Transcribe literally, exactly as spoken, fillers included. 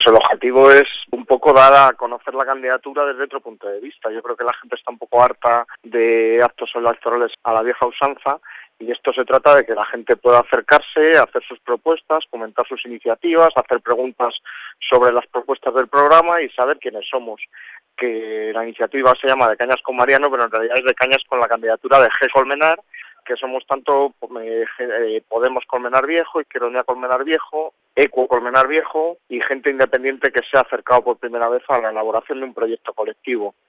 El objetivo es un poco dar a conocer la candidatura desde otro punto de vista. Yo creo que la gente está un poco harta de actos electorales a la vieja usanza y esto se trata de que la gente pueda acercarse, hacer sus propuestas, comentar sus iniciativas, hacer preguntas sobre las propuestas del programa y saber quiénes somos. Que la iniciativa se llama De Cañas con Mariano, pero en realidad es De Cañas con la candidatura de G. Colmenar, que somos tanto eh, Podemos Colmenar Viejo, Izquierda Unida Colmenar Viejo, Equo Colmenar Viejo y gente independiente que se ha acercado por primera vez a la elaboración de un proyecto colectivo.